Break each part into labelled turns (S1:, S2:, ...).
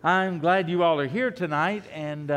S1: I'm glad you all are here tonight, and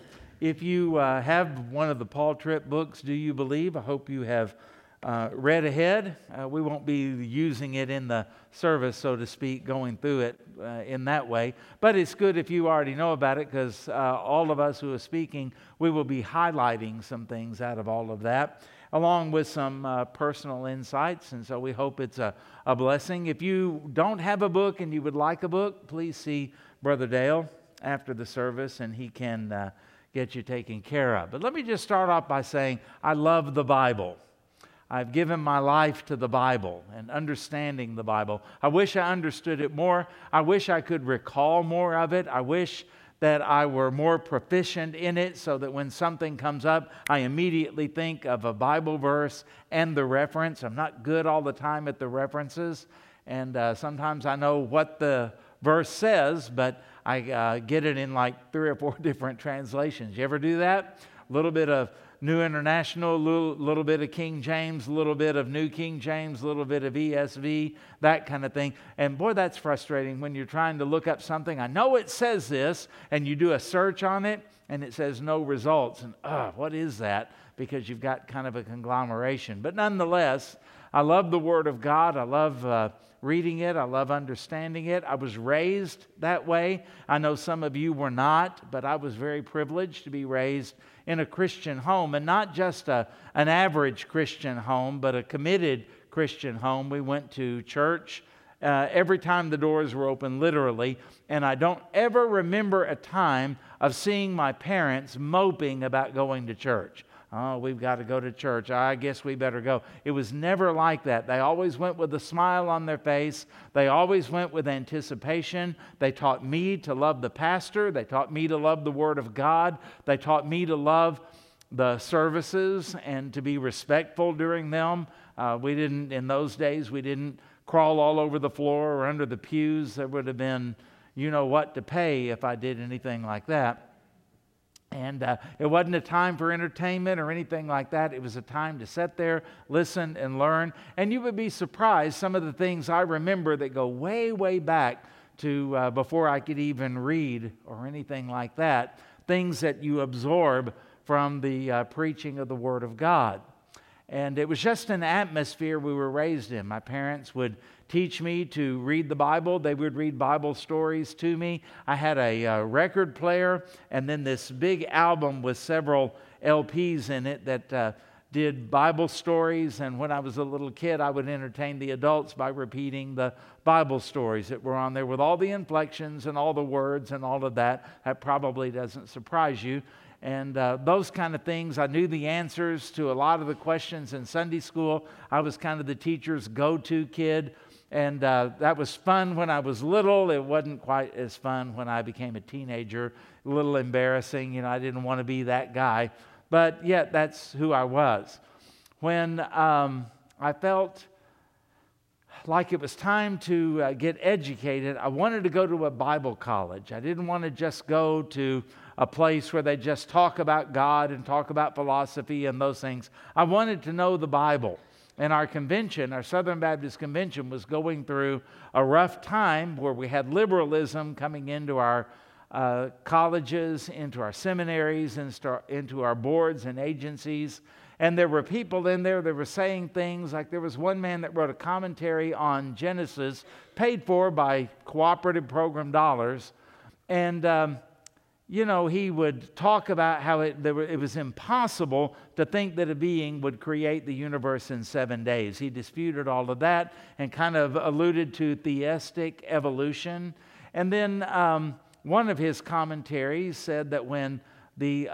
S1: if you have one of the Paul Tripp books, Do You Believe? I hope you have read ahead. We won't be using it in the service, so to speak, going through it in that way, but it's good if you already know about it, because all of us who are speaking, we will be highlighting some things out of all of that, along with some personal insights, and so we hope it's a blessing. If you don't have a book and you would like a book, please see Brother Dale after the service, and he can get you taken care of. But let me just start off by saying I love the Bible. I've given my life to the Bible and understanding the Bible. I wish I understood it more. I wish I could recall more of it. I wish that I were more proficient in it so that when something comes up, I immediately think of a Bible verse and the reference. I'm not good all the time at the references, and sometimes I know what the verse says, but I get it in like 3 or 4 different translations. You ever do that? A little bit of New International, little bit of King James, a little bit of New King James, a little bit of ESV, that kind of thing. And boy, that's frustrating when you're trying to look up something. I know it says this, and you do a search on it, and it says no results. And what is that? Because you've got kind of a conglomeration. But nonetheless, I love the Word of God. I love reading it. I love understanding it. I was raised that way. I know some of you were not, but I was very privileged to be raised in a Christian home, and not just an average Christian home, but a committed Christian home. We went to church every time the doors were open, literally, and I don't ever remember a time of seeing my parents moping about going to church. Oh, we've got to go to church. I guess we better go. It was never like that. They always went with a smile on their face. They always went with anticipation. They taught me to love the pastor. They taught me to love the Word of God. They taught me to love the services and to be respectful during them. In those days, we didn't crawl all over the floor or under the pews. There would have been, you know what, to pay if I did anything like that. And it wasn't a time for entertainment or anything like that. It was a time to sit there, listen, and learn. And you would be surprised some of the things I remember that go way, way back to before I could even read or anything like that. Things that you absorb from the preaching of the Word of God. And it was just an atmosphere we were raised in. My parents would teach me to read the Bible. They would read Bible stories to me. I had a record player and then this big album with several LPs in it that did Bible stories. And when I was a little kid, I would entertain the adults by repeating the Bible stories that were on there with all the inflections and all the words and all of that. That probably doesn't surprise you. And those kind of things. I knew the answers to a lot of the questions in Sunday school. I was kind of the teacher's go-to kid. And that was fun when I was little. It wasn't quite as fun when I became a teenager. A little embarrassing. You know, I didn't want to be that guy. But yet, that's who I was. When I felt like it was time to get educated, I wanted to go to a Bible college. I didn't want to just go to a place where they just talk about God and talk about philosophy and those things. I wanted to know the Bible. And our convention, our Southern Baptist Convention, was going through a rough time where we had liberalism coming into our colleges, into our seminaries, into our boards and agencies. And there were people in there that were saying things like there was one man that wrote a commentary on Genesis paid for by cooperative program dollars. And he would talk about how it was impossible to think that a being would create the universe in 7 days. He disputed all of that and kind of alluded to theistic evolution. And then one of his commentaries said that when the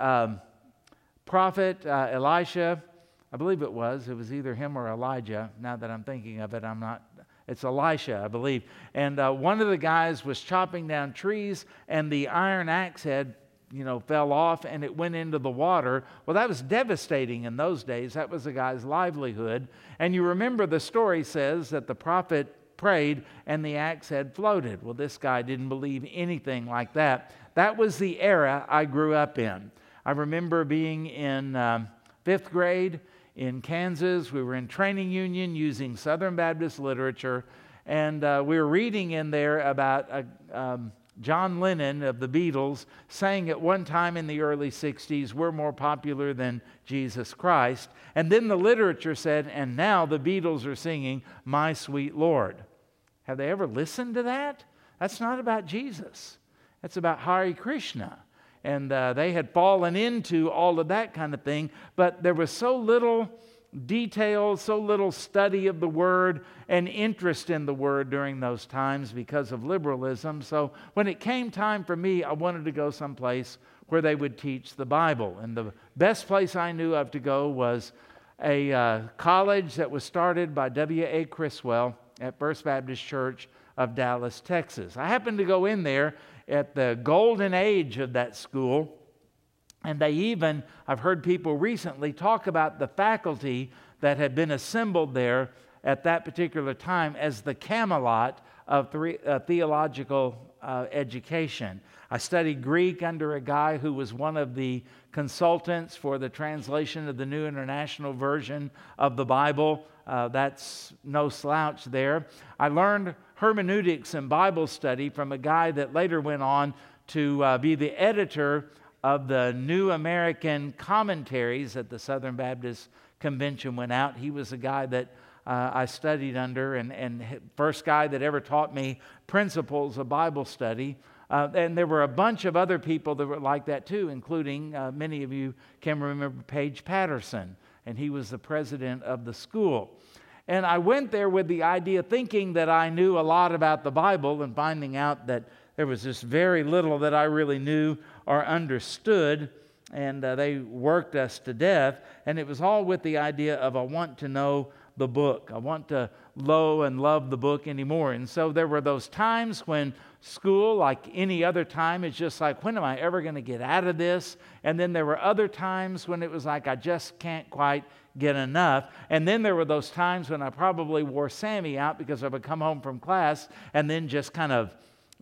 S1: prophet Elisha, I believe it was either him or Elijah, now that I'm thinking of it, it's Elisha, I believe. And one of the guys was chopping down trees, and the iron axe head, fell off, and it went into the water. Well, that was devastating in those days. That was the guy's livelihood. And you remember the story says that the prophet prayed, and the axe head floated. Well, this guy didn't believe anything like that. That was the era I grew up in. I remember being in 5th grade in Kansas. We were in training union using Southern Baptist literature, and we were reading in there about John Lennon of the Beatles sang at one time in the early 60s, "We're more popular than Jesus Christ." And then the literature said, and now the Beatles are singing, "My Sweet Lord." Have they ever listened to that? That's not about Jesus. That's about Hare Krishna. And they had fallen into all of that kind of thing, but there was so little detail, so little study of the Word and interest in the Word during those times because of liberalism. So when it came time for me, I wanted to go someplace where they would teach the Bible. And the best place I knew of to go was a college that was started by W.A. Criswell at First Baptist Church of Dallas, Texas. I happened to go in there at the golden age of that school. And they even, I've heard people recently talk about the faculty that had been assembled there at that particular time as the Camelot of theological education. I studied Greek under a guy who was one of the consultants for the translation of the New International Version of the Bible. That's no slouch there. I learned hermeneutics and Bible study from a guy that later went on to be the editor of the New American Commentaries that the Southern Baptist Convention went out. He was a guy that I studied under and first guy that ever taught me principles of Bible study. And there were a bunch of other people that were like that too, including many of you can remember Paige Patterson, and he was the president of the school. And I went there with the idea thinking that I knew a lot about the Bible and finding out that there was just very little that I really knew or understood, and they worked us to death. And it was all with the idea of I want to know the book. I want to know and love the book anymore. And so there were those times when school, like any other time, is just like, when am I ever going to get out of this? And then there were other times when it was like, I just can't quite get enough. And then there were those times when I probably wore Sammy out because I would come home from class and then just kind of,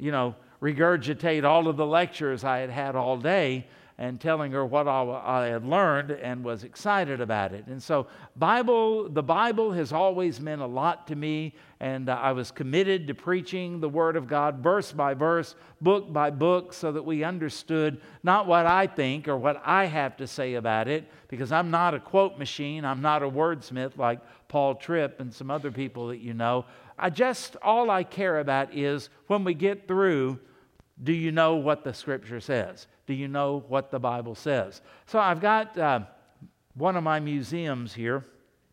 S1: regurgitate all of the lectures I had had all day and telling her what I had learned and was excited about it. And so the Bible has always meant a lot to me, and I was committed to preaching the Word of God verse by verse, book by book, so that we understood not what I think or what I have to say about it, because I'm not a quote machine, I'm not a wordsmith like Paul Tripp and some other people that you know. All I care about is when we get through, do you know what the Scripture says? Do you know what the Bible says? So I've got one of my museums here.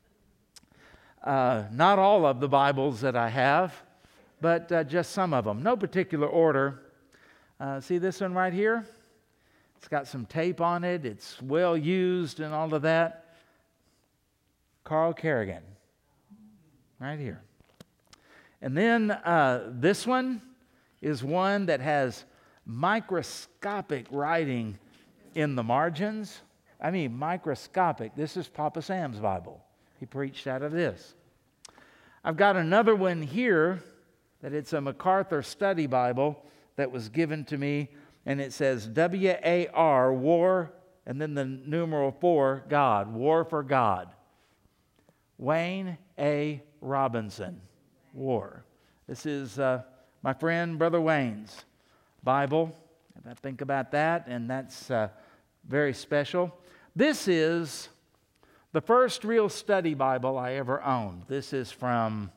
S1: Not all of the Bibles that I have, but just some of them. No particular order. See this one right here? It's got some tape on it. It's well used and all of that. Carl Kerrigan. Right here. And then this one is one that has microscopic writing in the margins. I mean, microscopic. This is Papa Sam's Bible. He preached out of this. I've got another one here that it's a MacArthur Study Bible that was given to me, and it says WAR, War, and then the numeral 4, God, War for God. Wayne A. Robinson, War. This is my friend Brother Wayne's Bible. And I think about that, and that's very special. This is the first real study Bible I ever owned. This is from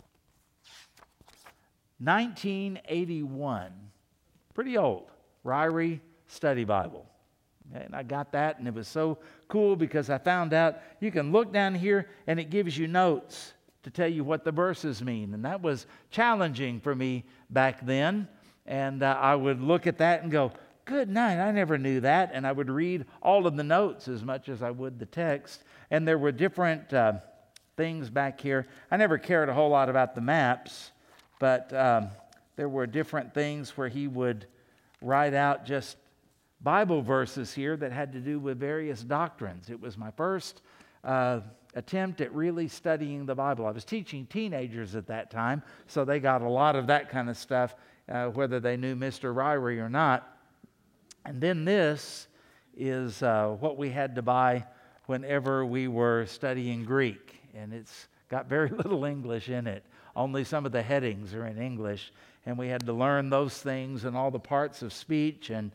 S1: 1981. Pretty old. Ryrie Study Bible. And I got that, and it was so cool because I found out you can look down here and it gives you notes to tell you what the verses mean. And that was challenging for me back then. And I would look at that and go, good night, I never knew that. And I would read all of the notes as much as I would the text. And there were different things back here. I never cared a whole lot about the maps, but there were different things where he would write out just Bible verses here that had to do with various doctrines. It was my first attempt at really studying the Bible. I was teaching teenagers at that time, so they got a lot of that kind of stuff, whether they knew Mr. Ryrie or not. And then this is what we had to buy whenever we were studying Greek. And it's got very little English in it. Only some of the headings are in English. and we had to learn those things and all the parts of speech and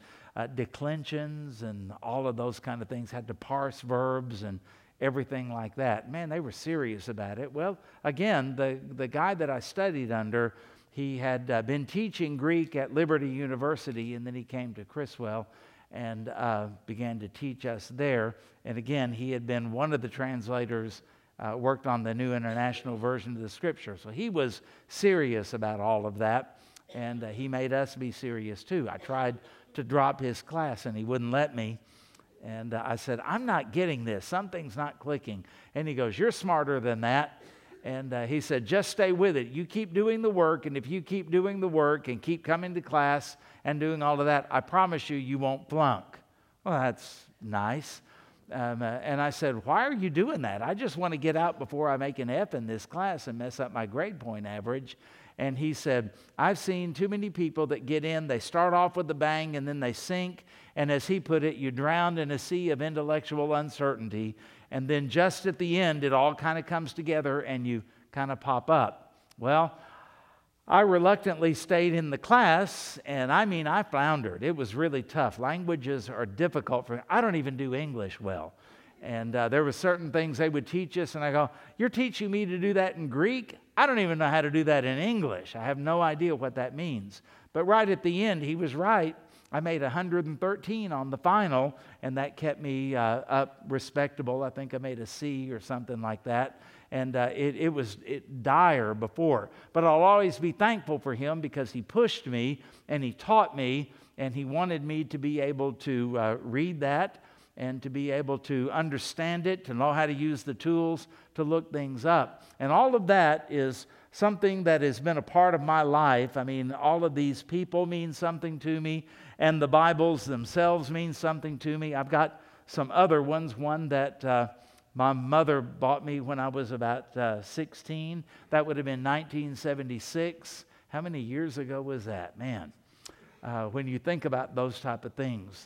S1: declensions and all of those kind of things. Had to parse verbs and everything like that. Man, they were serious about it. Well, again, the guy that I studied under, he had been teaching Greek at Liberty University, and then he came to Criswell and began to teach us there. And again, he had been one of the translators, worked on the New International Version of the Scripture. So he was serious about all of that, and he made us be serious too. I tried to drop his class, and he wouldn't let me. And I said, I'm not getting this. Something's not clicking. And he goes, you're smarter than that. And he said, just stay with it. You keep doing the work, and if you keep doing the work and keep coming to class and doing all of that, I promise you, you won't flunk. Well, that's nice. And I said, why are you doing that? I just want to get out before I make an F in this class and mess up my grade point average. And he said, I've seen too many people that get in, they start off with a bang, and then they sink. And as he put it, you drown in a sea of intellectual uncertainty. And then just at the end, it all kind of comes together and you kind of pop up. Well, I reluctantly stayed in the class, and I floundered. It was really tough. Languages are difficult for me. I don't even do English well. And there were certain things they would teach us, and I go, you're teaching me to do that in Greek? I don't even know how to do that in English. I have no idea what that means. But right at the end, he was right. I made 113 on the final, and that kept me up respectable. I think I made a C or something like that. And it was dire before. But I'll always be thankful for him because he pushed me and he taught me, and he wanted me to be able to read that and to be able to understand it, to know how to use the tools to look things up. And all of that is something that has been a part of my life. I mean, all of these people mean something to me, and the Bibles themselves mean something to me. I've got some other ones, one that my mother bought me when I was about 16. That would have been 1976. How many years ago was that? Man, when you think about those type of things.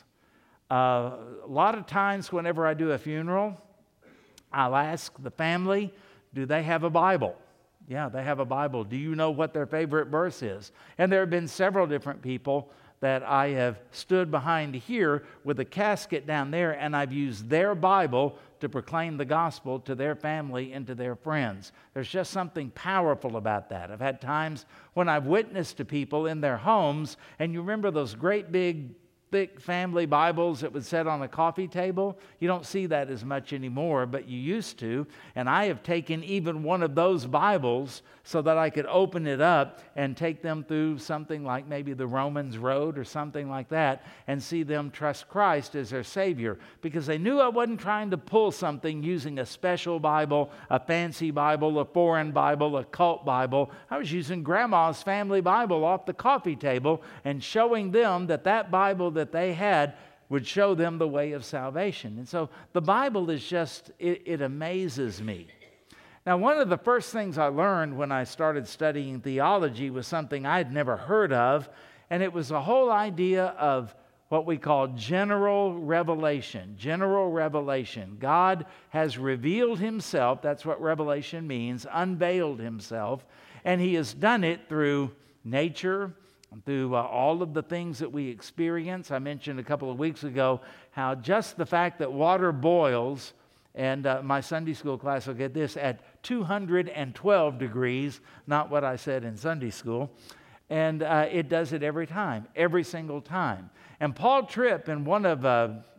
S1: A lot of times whenever I do a funeral, I'll ask the family, do they have a Bible? Yeah, they have a Bible. Do you know what their favorite verse is? And there have been several different people that I have stood behind here with a casket down there, and I've used their Bible to proclaim the gospel to their family and to their friends. There's just something powerful about that. I've had times when I've witnessed to people in their homes, and you remember those great big thick family Bibles that would sit on a coffee table? You don't see that as much anymore, but you used to. And I have taken even one of those Bibles so that I could open it up and take them through something like maybe the Romans Road or something like that and see them trust Christ as their Savior, because they knew I wasn't trying to pull something using a special Bible, a fancy Bible, a foreign Bible, a cult Bible. I was using Grandma's family Bible off the coffee table and showing them that that Bible that they had would show them the way of salvation. And so the Bible is just, it amazes me. Now, one of the first things I learned when I started studying theology was something I'd never heard of, and it was the whole idea of what we call general revelation. General revelation. God has revealed himself, that's what revelation means, unveiled himself, and he has done it through nature, through all of the things that we experience. I mentioned a couple of weeks ago how just the fact that water boils, and my Sunday school class will get this, at 212 degrees, not what I said in Sunday school, and it does it every time, every single time. And Paul Tripp, in one of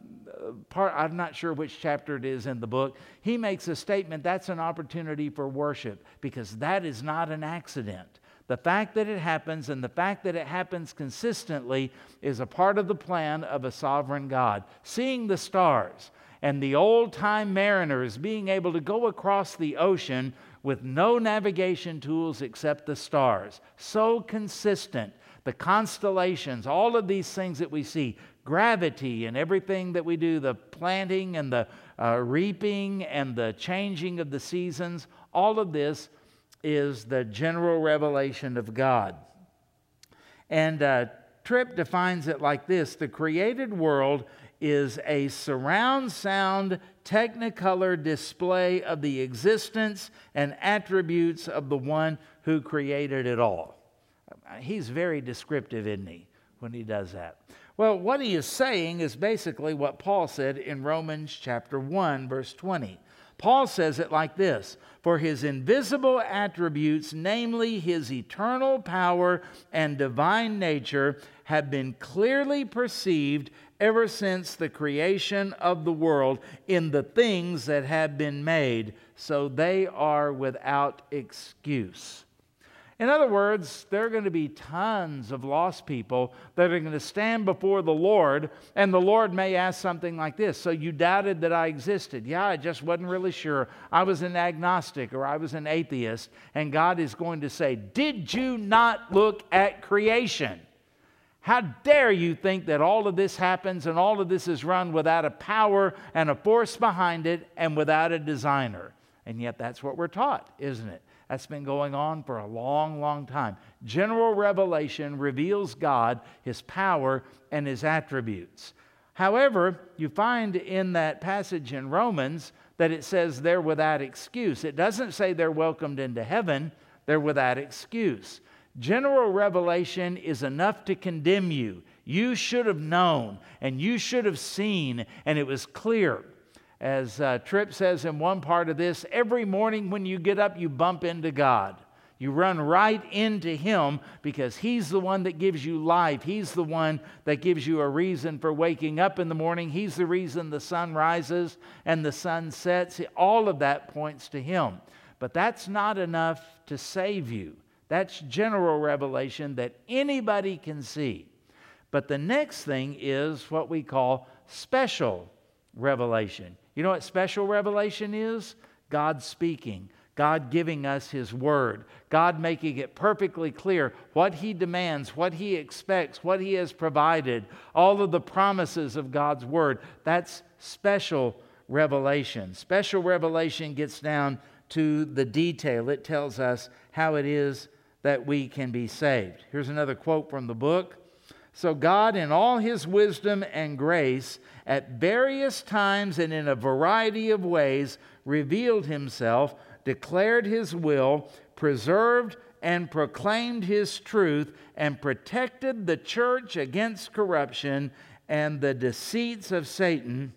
S1: I'm not sure which chapter it is in the book, he makes a statement that's an opportunity for worship, because that is not an accident. The fact that it happens and the fact that it happens consistently is a part of the plan of a sovereign God. Seeing the stars and the old-time mariners being able to go across the ocean with no navigation tools except the stars. So consistent. The constellations, all of these things that we see, gravity and everything that we do, the planting and the reaping and the changing of the seasons, all of this is the general revelation of God. And Tripp defines it like this: the created world is a surround sound technicolor display of the existence and attributes of the one who created it all. he's very descriptive, isn't he, when he does that? Well, what he is saying is basically what Paul said in Romans chapter 1, verse 20. Paul says it like this: "For his invisible attributes, namely his eternal power and divine nature, have been clearly perceived ever since the creation of the world in the things that have been made, so they are without excuse." In other words, there are going to be tons of lost people that are going to stand before the Lord, and the Lord may ask something like this: "So you doubted that I existed?" "Yeah, I just wasn't really sure. I was an agnostic or I was an atheist." And God is going to say, "Did you not look at creation? How dare you think that all of this happens and all of this is run without a power and a force behind it and without a designer?" And yet that's what we're taught, isn't it? That's been going on for a long, long time. General revelation reveals God, His power, and His attributes. However, you find in that passage in Romans that it says they're without excuse. It doesn't say they're welcomed into heaven. They're without excuse. General revelation is enough to condemn you. You should have known, and you should have seen, and it was clear. As Tripp says in one part of this, every morning when you get up, you bump into God. You run right into Him because He's the one that gives you life. He's the one that gives you a reason for waking up in the morning. He's the reason the sun rises and the sun sets. All of that points to Him. But that's not enough to save you. That's general revelation that anybody can see. But the next thing is what we call special revelation. You know what special revelation is? God speaking, God giving us His Word, God making it perfectly clear what He demands, what He expects, what He has provided, all of the promises of God's Word. That's special revelation. Special revelation gets down to the detail. It tells us how it is that we can be saved. Here's another quote from the book. "So God, in all His wisdom and grace, at various times and in a variety of ways, revealed Himself, declared His will, preserved and proclaimed His truth, and protected the church against corruption and the deceits of Satan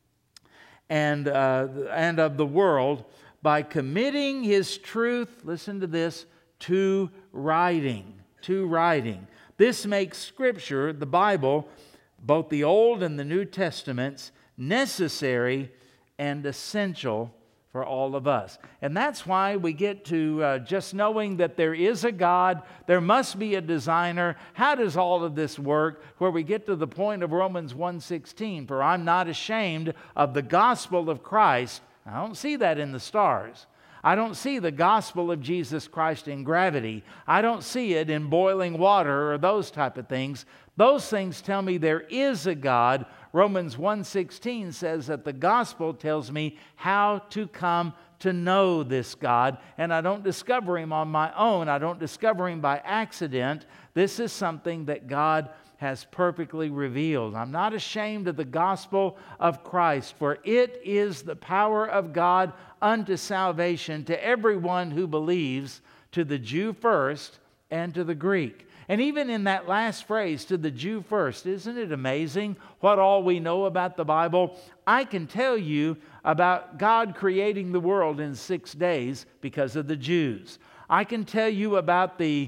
S1: and of the world, by committing His truth," listen to this, "to writing." To writing. This makes Scripture, the Bible, both the Old and the New Testaments, necessary and essential for all of us. And that's why we get to just knowing that there is a God, there must be a designer. How does all of this work? Where we get to the point of Romans 1:16, "For I'm not ashamed of the gospel of Christ." I don't see that in the stars. I don't see the gospel of Jesus Christ in gravity. I don't see it in boiling water or those type of things. Those things tell me there is a God. Romans 1:16 says that the gospel tells me how to come to know this God, and I don't discover Him on my own. I don't discover Him by accident. This is something that God has perfectly revealed. I'm not ashamed of the gospel of Christ, for it is the power of God unto salvation to everyone who believes, to the Jew first and to the Greek. And even in that last phrase, to the Jew first, isn't it amazing what all we know about the Bible? I can tell you about God creating the world in 6 days because of the Jews. I can tell you about the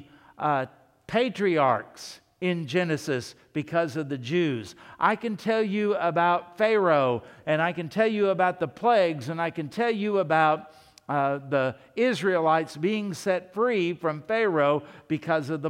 S1: patriarchs in Genesis because of the Jews. I can tell you about Pharaoh, and I can tell you about the plagues, and I can tell you about the Israelites being set free from Pharaoh because of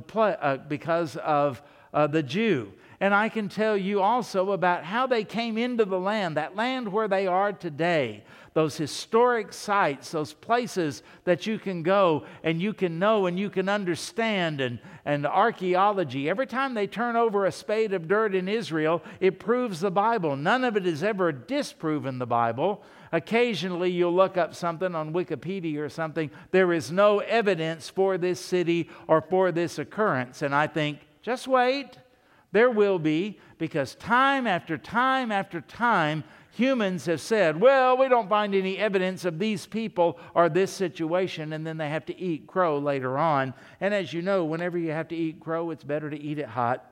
S1: the Jew. And I can tell you also about how they came into the land, that land where they are today. Those historic sites, those places that you can go and you can know and you can understand, and archaeology. Every time they turn over a spade of dirt in Israel, it proves the Bible. None of it has ever disproven the Bible. Occasionally you'll look up something on Wikipedia or something. There is no evidence for this city or for this occurrence. And I think, just wait. There will be, because time after time after time, Humans have said, well, we don't find any evidence of these people or this situation, and then they have to eat crow later on. And as you know, whenever you have to eat crow, it's better to eat it hot.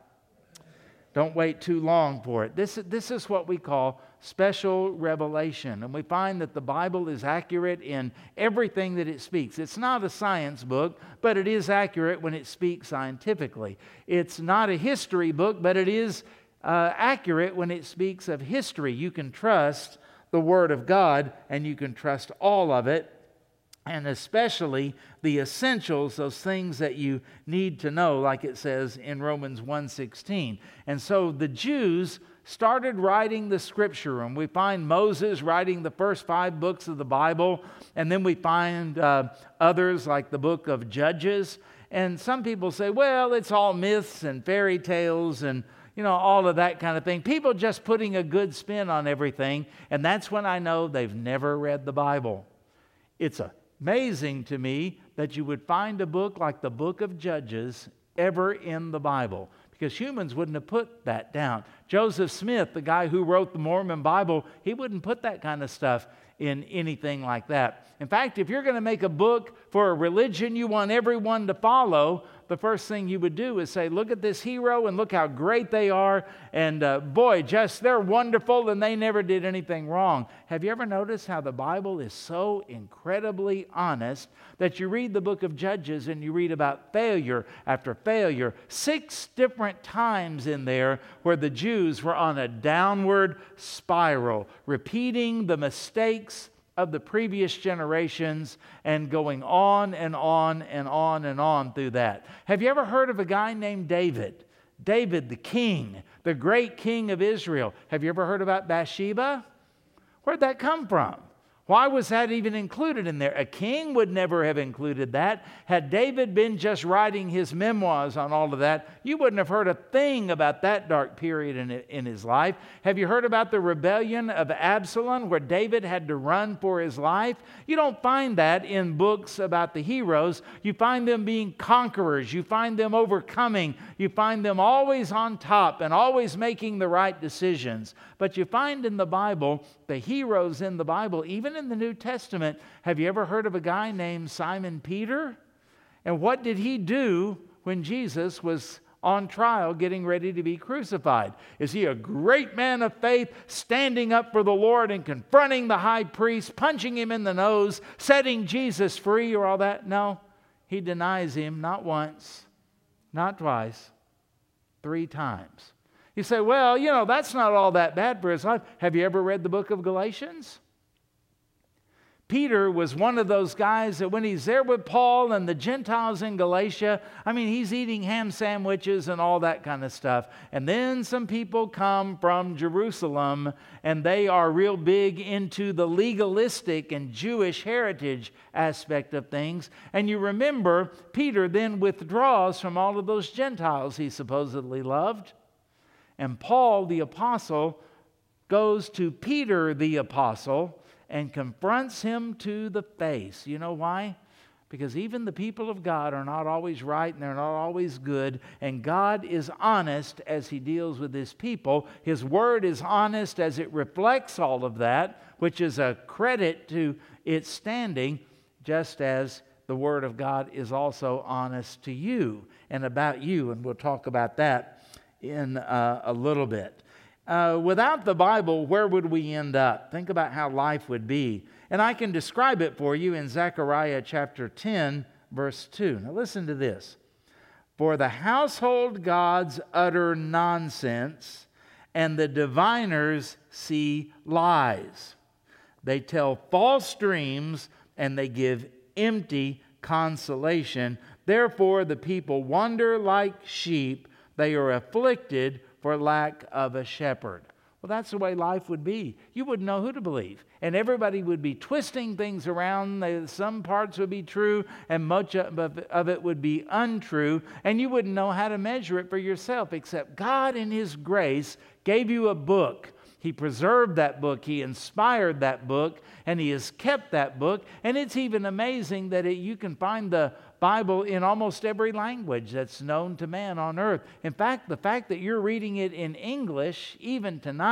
S1: Don't wait too long for it. This is what we call special revelation. And we find that the Bible is accurate in everything that it speaks. It's not a science book, but it is accurate when it speaks scientifically. It's not a history book, but it is accurate when it speaks of history. You can trust the Word of God, and you can trust all of it, and especially the essentials, those things that you need to know, like it says in Romans 1:16. And so the Jews started writing the Scripture, and we find Moses writing the first 5 books of the Bible, and then we find others like the book of Judges. And some people say, well, it's all myths and fairy tales and all of that kind of thing. People just putting a good spin on everything, and that's when I know they've never read the Bible. It's amazing to me that you would find a book like the book of Judges ever in the Bible, because humans wouldn't have put that down. Joseph Smith, the guy who wrote the Mormon Bible, he wouldn't put that kind of stuff in anything like that. In fact, if you're going to make a book for a religion you want everyone to follow, the first thing you would do is say, look at this hero and look how great they are, and they're wonderful and they never did anything wrong. Have you ever noticed how the Bible is so incredibly honest that you read the book of Judges and you read about failure after failure, 6 different times in there where the Jews were on a downward spiral, repeating the mistakes of the previous generations and going on and on and on and on through that. Have you ever heard of a guy named David? David, the king, the great king of Israel. Have you ever heard about Bathsheba? Where'd that come from? Why was that even included in there? A king would never have included that. Had David been just writing his memoirs on all of that, you wouldn't have heard a thing about that dark period in his life. Have you heard about the rebellion of Absalom, where David had to run for his life? You don't find that in books about the heroes. You find them being conquerors. You find them overcoming. You find them always on top and always making the right decisions. But you find in the Bible, the heroes in the Bible, even in the New Testament, have you ever heard of a guy named Simon Peter? And what did he do when Jesus was on trial getting ready to be crucified? Is he a great man of faith, standing up for the Lord and confronting the high priest, punching him in the nose, setting Jesus free or all that? No, he denies him not once, not twice, 3 times. You say, well, that's not all that bad for his life. Have you ever read the book of Galatians? Peter was one of those guys that when he's there with Paul and the Gentiles in Galatia, he's eating ham sandwiches and all that kind of stuff. And then some people come from Jerusalem and they are real big into the legalistic and Jewish heritage aspect of things. And you remember, Peter then withdraws from all of those Gentiles he supposedly loved. And Paul the apostle goes to Peter the apostle and confronts him to the face. You know why? Because even the people of God are not always right and they're not always good. And God is honest as He deals with His people. His Word is honest as it reflects all of that, which is a credit to its standing, just as the Word of God is also honest to you and about you. And we'll talk about that in a little bit. Without the Bible, where would we end up? Think about how life would be. And I can describe it for you in Zechariah chapter 10, verse 2. Now listen to this. For the household gods utter nonsense, and the diviners see lies. They tell false dreams, and they give empty consolation. Therefore the people wander like sheep. They are afflicted for lack of a shepherd. Well, that's the way life would be. You wouldn't know who to believe. And everybody would be twisting things around. Some parts would be true and much of it would be untrue. And you wouldn't know how to measure it for yourself, except God in His grace gave you a book. He preserved that book. He inspired that book. And He has kept that book. And it's even amazing that you can find the Bible in almost every language that's known to man on earth. In fact, the fact that you're reading it in English, even tonight,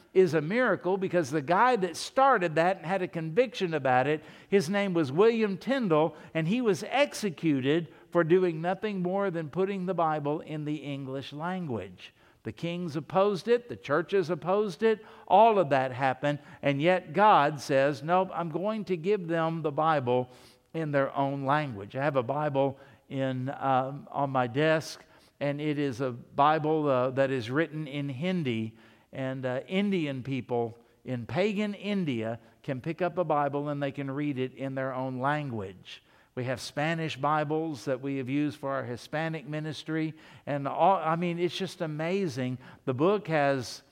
S1: is a miracle because the guy that started that and had a conviction about it, his name was William Tyndale, and he was executed for doing nothing more than putting the Bible in the English language. The kings opposed it, the churches opposed it, all of that happened, and yet God says, nope, I'm going to give them the Bible in their own language. I have a Bible on my desk, and it is a Bible that is written in Hindi, and Indian people in pagan India can pick up a Bible and they can read it in their own language. We have Spanish Bibles that we have used for our Hispanic ministry. And it's just amazing. The book has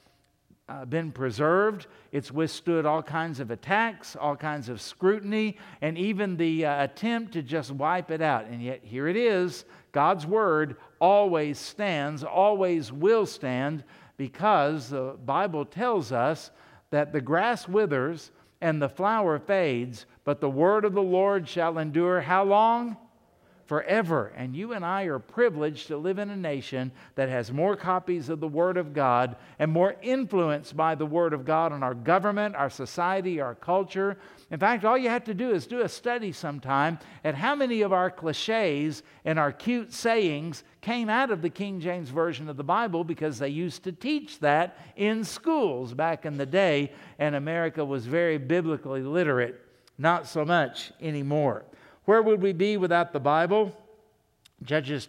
S1: been preserved. It's withstood all kinds of attacks, all kinds of scrutiny, and even the attempt to just wipe it out. And yet here it is. God's Word always stands, always will stand, because the Bible tells us that the grass withers and the flower fades, but the word of the Lord shall endure how long? Forever. And you and I are privileged to live in a nation that has more copies of the Word of God and more influenced by the Word of God on our government, our society, our culture. In fact, all you have to do is do a study sometime at how many of our cliches and our cute sayings came out of the King James Version of the Bible, because they used to teach that in schools back in the day, and America was very biblically literate. Not so much anymore. Where would we be without the Bible? Judges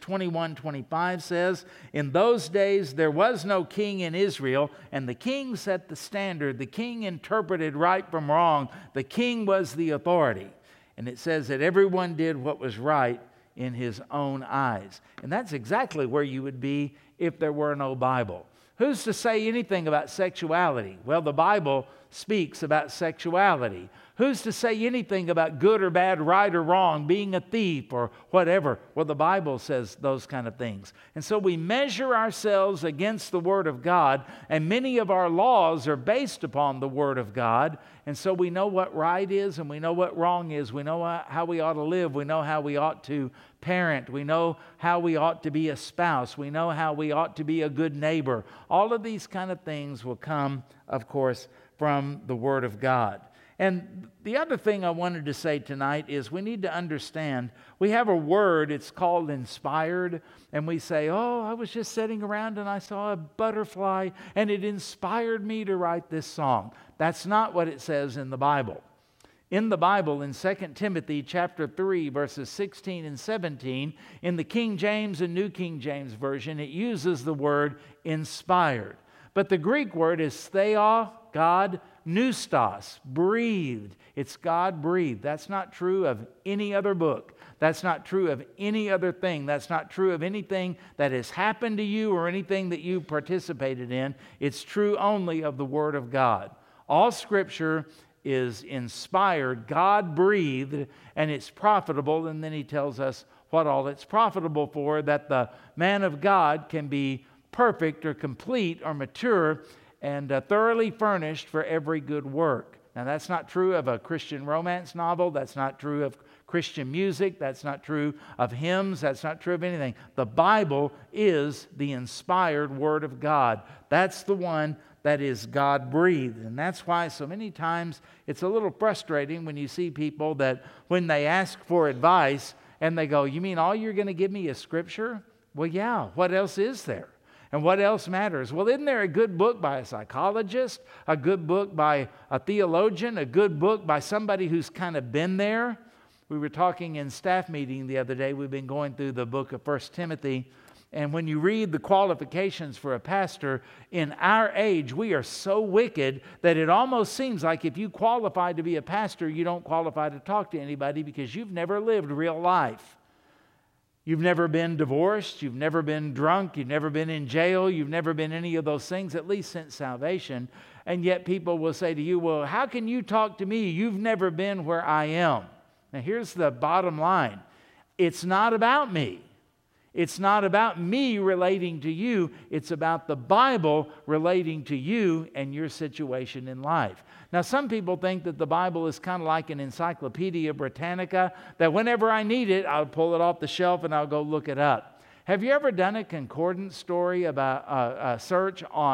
S1: 21:25 says, in those days there was no king in Israel, and the king set the standard. The king interpreted right from wrong. The king was the authority. And it says that everyone did what was right in his own eyes. And that's exactly where you would be if there were no Bible. Who's to say anything about sexuality? Well, the Bible speaks about sexuality. Who's to say anything about good or bad, right or wrong, being a thief or whatever? Well, the Bible says those kind of things. And so we measure ourselves against the Word of God, and many of our laws are based upon the Word of God. And so we know what right is and we know what wrong is. We know how we ought to live. We know how we ought to parent. We know how we ought to be a spouse. We know how we ought to be a good neighbor. All of these kind of things will come, of course, from the Word of God. And the other thing I wanted to say tonight is we need to understand we have a word, it's called inspired, and we say, oh, I was just sitting around and I saw a butterfly and it inspired me to write this song. That's not what it says in the Bible. In the Bible, in 2 Timothy chapter 3, verses 16 and 17, in the King James and New King James Version, it uses the word inspired. But the Greek word is theos, God, pneustos, breathed. It's God breathed. That's not true of any other book. That's not true of any other thing. That's not true of anything that has happened to you or anything that you participated in. It's true only of the Word of God. All Scripture is inspired, God breathed, and it's profitable. And then he tells us what all it's profitable for, that the man of God can be perfect or complete or mature and thoroughly furnished for every good work. Now, that's not true of a Christian romance novel. That's not true of Christian music. That's not true of hymns. That's not true of anything. The Bible is the inspired Word of God. That's the one that is God-breathed. And that's why so many times it's a little frustrating when you see people that when they ask for advice and they go, you mean all you're going to give me is Scripture? Well, yeah. What else is there? And what else matters? Well, isn't there a good book by a psychologist, a good book by a theologian, a good book by somebody who's kind of been there? We were talking in staff meeting the other day. We've been going through the book of 1 Timothy. And when you read the qualifications for a pastor, in our age, we are so wicked that it almost seems like if you qualify to be a pastor, you don't qualify to talk to anybody because you've never lived real life. You've never been divorced, you've never been drunk, you've never been in jail, you've never been any of those things, at least since salvation. And yet people will say to you, well, how can you talk to me? You've never been where I am. Now here's the bottom line. It's not about me. It's not about me relating to you. It's about the Bible relating to you and your situation in life. Now, some people think that the Bible is kind of like an Encyclopedia Britannica, that whenever I need it, I'll pull it off the shelf and I'll go look it up. Have you ever done a concordance story about a search on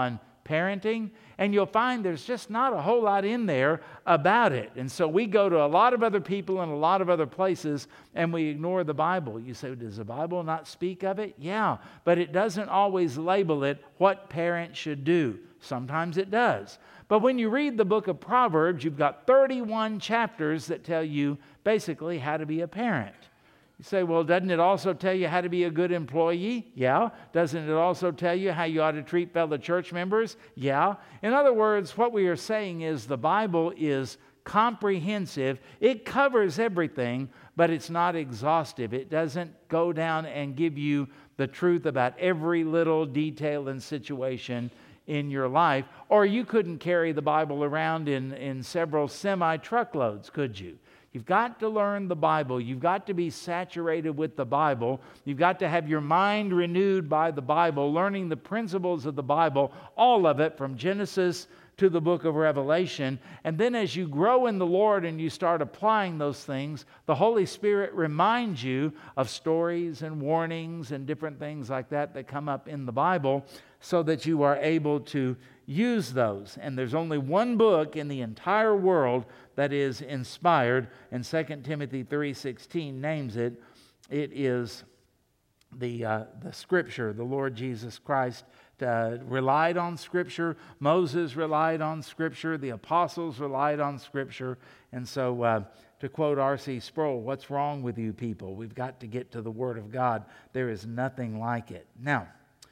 S1: parenting, and you'll find there's just not a whole lot in there about it. And so we go to a lot of other people and a lot of other places, and we ignore the Bible. You say, does the Bible not speak of it? Yeah, but it doesn't always label it what parents should do. Sometimes it does. But when you read the book of Proverbs, you've got 31 chapters that tell you basically how to be a parent. You say, well, doesn't it also tell you how to be a good employee? Yeah. Doesn't it also tell you how you ought to treat fellow church members? Yeah. In other words, what we are saying is the Bible is comprehensive. It covers everything, but it's not exhaustive. It doesn't go down and give you the truth about every little detail and situation in your life. Or you couldn't carry the Bible around in several semi-truckloads, could you? You've got to learn the Bible. You've got to be saturated with the Bible. You've got to have your mind renewed by the Bible, learning the principles of the Bible, all of it from Genesis to the book of Revelation. And then as you grow in the Lord and you start applying those things, the Holy Spirit reminds you of stories and warnings and different things like that come up in the Bible so that you are able to use those. And there's only one book in the entire world that is inspired, and 2 Timothy 3:16 names it. It is the Scripture. The Lord Jesus Christ relied on Scripture. Moses relied on Scripture. The apostles relied on Scripture. And so, to quote R.C. Sproul, what's wrong with you people? We've got to get to the Word of God. There is nothing like it. Now,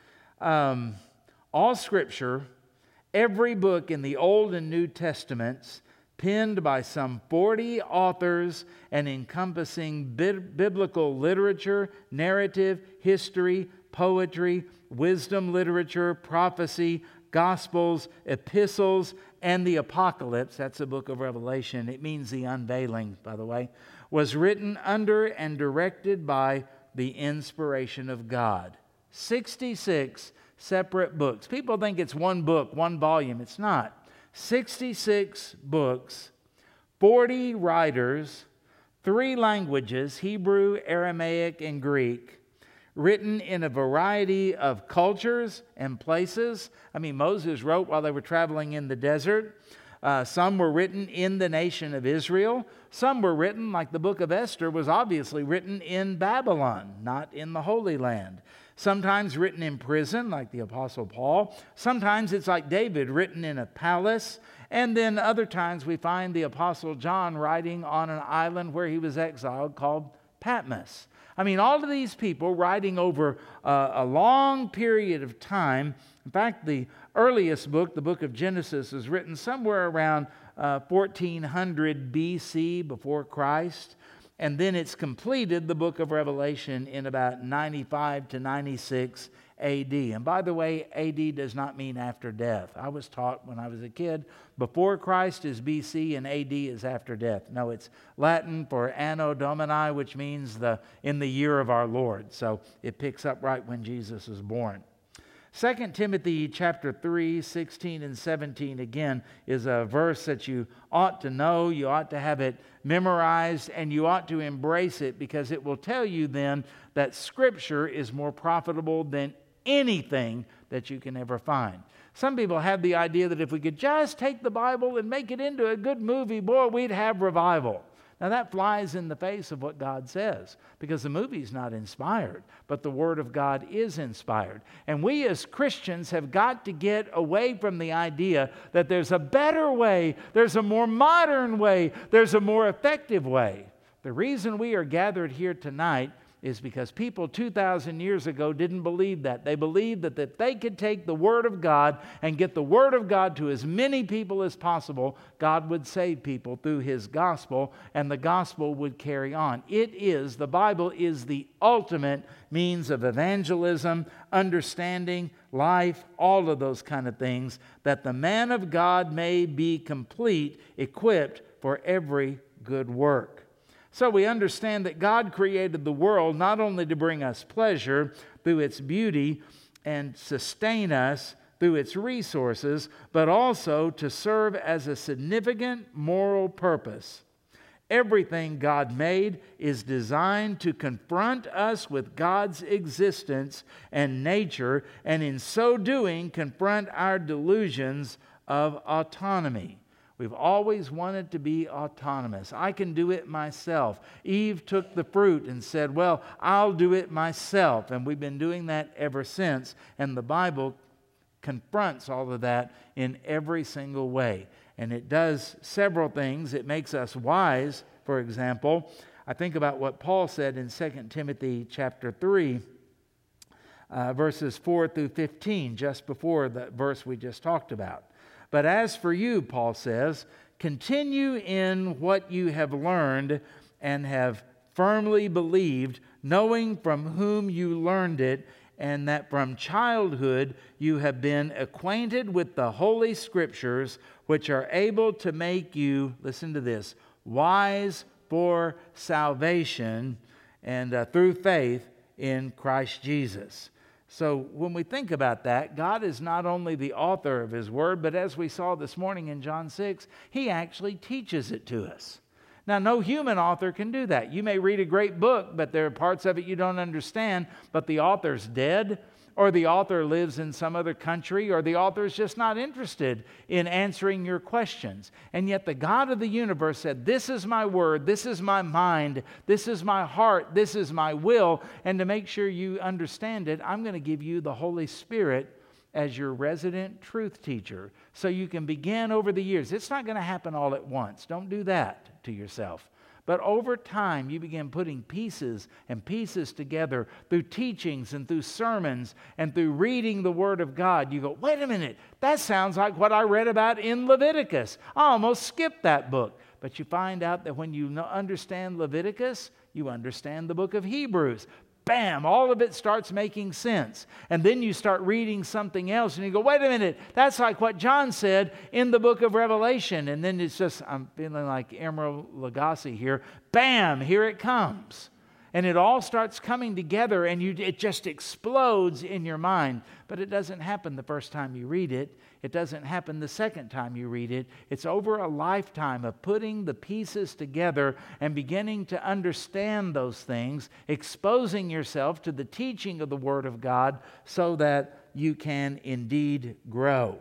S1: all Scripture, every book in the Old and New Testaments, penned by some 40 authors and encompassing biblical literature, narrative, history, poetry, wisdom literature, prophecy, gospels, epistles, and the apocalypse, that's the book of Revelation, it means the unveiling, by the way, was written under and directed by the inspiration of God. 66 separate books. People think it's one book, one volume. It's not. 66 books, 40 writers, 3 languages, Hebrew, Aramaic, and Greek, written in a variety of cultures and places. I mean, Moses wrote while they were traveling in the desert. Some were written in the nation of Israel. Some were written, like the book of Esther, was obviously written in Babylon, not in the Holy Land. Sometimes written in prison, like the Apostle Paul. Sometimes it's like David, written in a palace. And then other times we find the Apostle John writing on an island where he was exiled called Patmos. I mean, all of these people writing over a long period of time. In fact, the earliest book, the book of Genesis, was written somewhere around 1400 BC, before Christ. And then it's completed, the book of Revelation, in about 95 to 96 AD. And by the way, AD does not mean after death. I was taught when I was a kid, before Christ is BC and AD is after death. No, it's Latin for Anno Domini, which means in the year of our Lord. So it picks up right when Jesus was born. 2 Timothy chapter 3, 16 and 17, again, is a verse that you ought to know. You ought to have it memorized, and you ought to embrace it, because it will tell you then that Scripture is more profitable than anything that you can ever find. Some people have the idea that if we could just take the Bible and make it into a good movie, boy, we'd have revival. Now that flies in the face of what God says, because the movie's not inspired, but the Word of God is inspired. And we as Christians have got to get away from the idea that there's a better way, there's a more modern way, there's a more effective way. The reason we are gathered here tonight is because people 2,000 years ago didn't believe that. They believed that if they could take the Word of God and get the Word of God to as many people as possible, God would save people through His gospel, and the gospel would carry on. The Bible is the ultimate means of evangelism, understanding, life, all of those kind of things, that the man of God may be complete, equipped for every good work. So we understand that God created the world not only to bring us pleasure through its beauty and sustain us through its resources, but also to serve as a significant moral purpose. Everything God made is designed to confront us with God's existence and nature, and in so doing, confront our delusions of autonomy. We've always wanted to be autonomous. I can do it myself. Eve took the fruit and said, well, I'll do it myself. And we've been doing that ever since. And the Bible confronts all of that in every single way. And it does several things. It makes us wise, for example. I think about what Paul said in 2 Timothy chapter 3, verses 4 through 15, just before the verse we just talked about. But as for you, Paul says, continue in what you have learned and have firmly believed, knowing from whom you learned it, and that from childhood you have been acquainted with the Holy Scriptures, which are able to make you, listen to this, wise for salvation and through faith in Christ Jesus. So when we think about that, God is not only the author of His Word, but as we saw this morning in John 6, He actually teaches it to us. Now, no human author can do that. You may read a great book, but there are parts of it you don't understand, but the author's dead, or the author lives in some other country, or the author is just not interested in answering your questions. And yet the God of the universe said, this is my word, this is my mind, this is my heart, this is my will, and to make sure you understand it, I'm going to give you the Holy Spirit as your resident truth teacher, so you can begin over the years. It's not going to happen all at once. Don't do that to yourself. But over time, you begin putting pieces and pieces together through teachings and through sermons and through reading the Word of God. You go, wait a minute, that sounds like what I read about in Leviticus. I almost skipped that book. But you find out that when you understand Leviticus, you understand the book of Hebrews. Bam, all of it starts making sense. And then you start reading something else and you go, wait a minute, that's like what John said in the book of Revelation. And then it's just, I'm feeling like Emerald Lagasse here. Bam, here it comes. And it all starts coming together and it just explodes in your mind. But it doesn't happen the first time you read it. It doesn't happen the second time you read it. It's over a lifetime of putting the pieces together and beginning to understand those things, exposing yourself to the teaching of the Word of God so that you can indeed grow.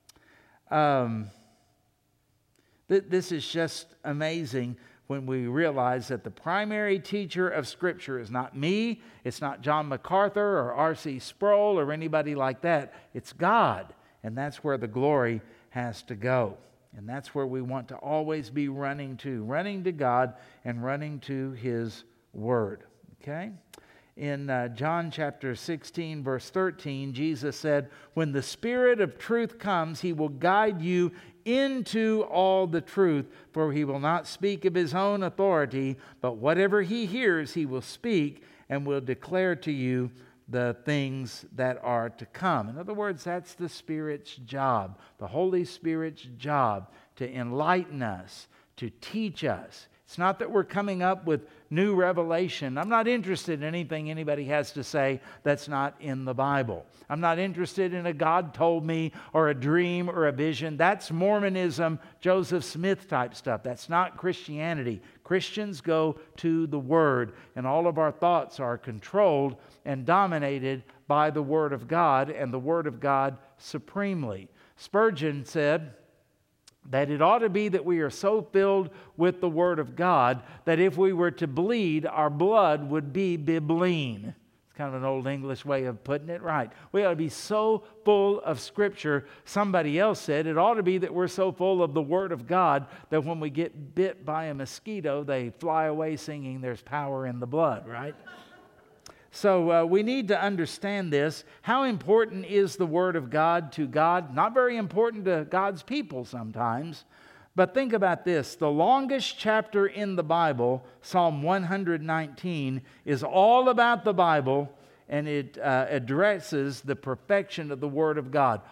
S1: This is just amazing when we realize that the primary teacher of Scripture is not me, it's not John MacArthur or R.C. Sproul or anybody like that. It's God. And that's where the glory has to go. And that's where we want to always be running to God and running to His Word. Okay? In John chapter 16, verse 13, Jesus said, when the Spirit of truth comes, He will guide you into all the truth, for He will not speak of His own authority, but whatever He hears, He will speak and will declare to you the things that are to come. In other words, that's the Spirit's job, the Holy Spirit's job, to enlighten us, to teach us. It's not that we're coming up with new revelation. I'm not interested in anything anybody has to say that's not in the Bible. I'm not interested in a God told me or a dream or a vision. That's Mormonism, Joseph Smith type stuff. That's not Christianity. Christians go to the Word, and all of our thoughts are controlled and dominated by the Word of God, and the Word of God supremely. Spurgeon said that it ought to be that we are so filled with the Word of God that if we were to bleed, our blood would be bibline. It's kind of an old English way of putting it right. We ought to be so full of Scripture. Somebody else said it ought to be that we're so full of the Word of God that when we get bit by a mosquito, they fly away singing, "There's power in the blood," right? So we need to understand this. How important is the Word of God to God? Not very important to God's people sometimes. But think about this. The longest chapter in the Bible, Psalm 119, is all about the Bible, and it addresses the perfection of the Word of God.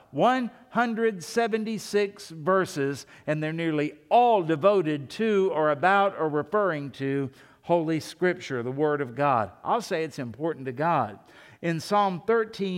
S1: 176 verses, and they're nearly all devoted to or about or referring to Holy Scripture, the Word of God. I'll say it's important to God. In Psalm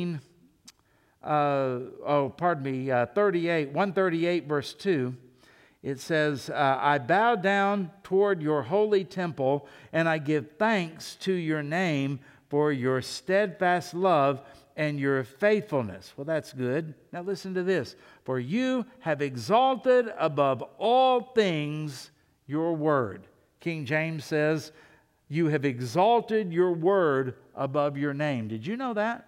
S1: 138, verse 2, It says, I bow down toward your holy temple, and I give thanks to your name for your steadfast love and your faithfulness. Well, that's good. Now listen to this. For you have exalted above all things your word. King James says, you have exalted your word above your name. Did you know that?